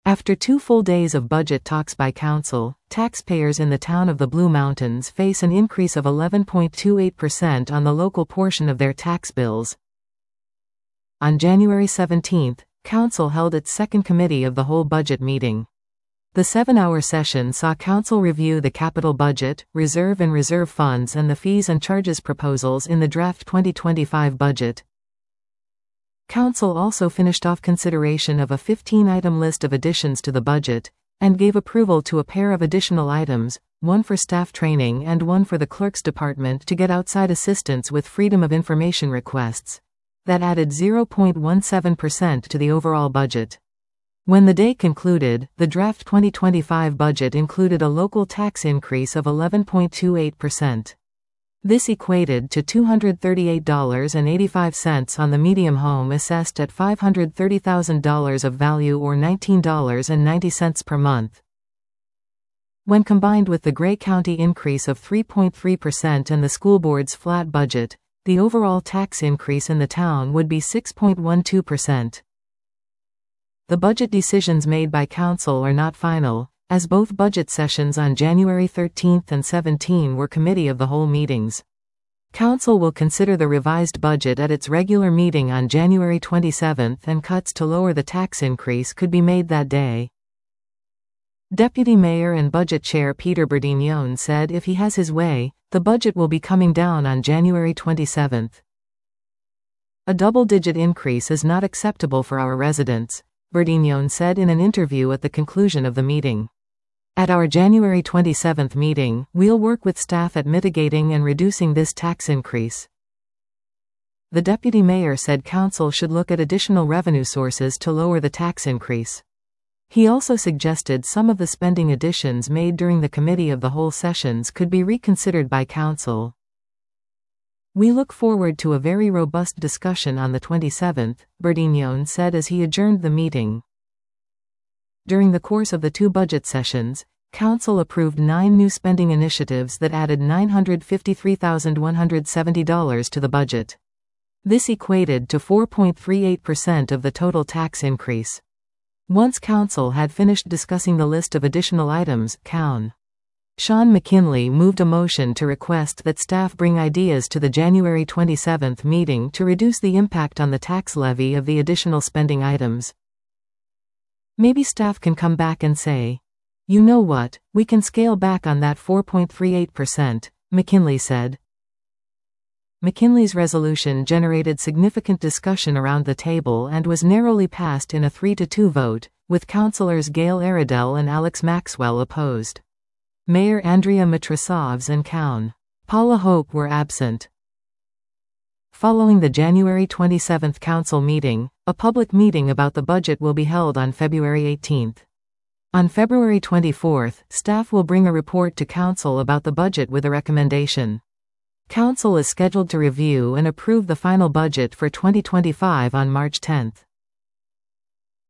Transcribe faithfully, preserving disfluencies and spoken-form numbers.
After two full days of budget talks by council, taxpayers in the town of the Blue Mountains face an increase of eleven point two eight percent on the local portion of their tax bills. On January seventeenth, council held its second committee of the whole budget meeting. The seven-hour session saw council review the capital budget, reserve and reserve funds and the fees and charges proposals in the draft twenty twenty-five budget. Council also finished off consideration of a fifteen-item list of additions to the budget, and gave approval to a pair of additional items, one for staff training and one for the clerk's department to get outside assistance with freedom of information requests, that added zero point one seven percent to the overall budget. When the day concluded, the draft twenty twenty-five budget included a local tax increase of eleven point two eight percent. This equated to two hundred thirty-eight dollars and eighty-five cents on the medium home assessed at five hundred thirty thousand dollars of value or nineteen dollars and ninety cents per month. When combined with the Gray County increase of three point three percent and the school board's flat budget, the overall tax increase in the town would be six point one two percent. The budget decisions made by council are not final, as both budget sessions on January thirteenth and seventeenth were committee of the whole meetings. Council will consider the revised budget at its regular meeting on January twenty-seventh, and cuts to lower the tax increase could be made that day. Deputy Mayor and Budget Chair Peter Berdignon said if he has his way, the budget will be coming down on January twenty-seventh. A double-digit increase is not acceptable for our residents, Berdignon said in an interview at the conclusion of the meeting. At our January twenty-seventh meeting, we'll work with staff at mitigating and reducing this tax increase. The deputy mayor said council should look at additional revenue sources to lower the tax increase. He also suggested some of the spending additions made during the committee of the whole sessions could be reconsidered by council. We look forward to a very robust discussion on the twenty-seventh, Berdignon said as he adjourned the meeting. During the course of the two budget sessions, council approved nine new spending initiatives that added nine hundred fifty-three thousand one hundred seventy dollars to the budget. This equated to four point three eight percent of the total tax increase. Once council had finished discussing the list of additional items, Coun. Sean McKinley moved a motion to request that staff bring ideas to the January twenty-seventh meeting to reduce the impact on the tax levy of the additional spending items. Maybe staff can come back and say, you know what, we can scale back on that four point three eight percent, McKinley said. McKinley's resolution generated significant discussion around the table and was narrowly passed in a three to two vote, with councillors Gail Aradell and Alex Maxwell opposed. Mayor Andrea Matrosovs and Coun. Paula Hope were absent. Following the January twenty-seventh council meeting, a public meeting about the budget will be held on February eighteenth. On February twenty-fourth, staff will bring a report to council about the budget with a recommendation. Council is scheduled to review and approve the final budget for twenty twenty-five on March tenth.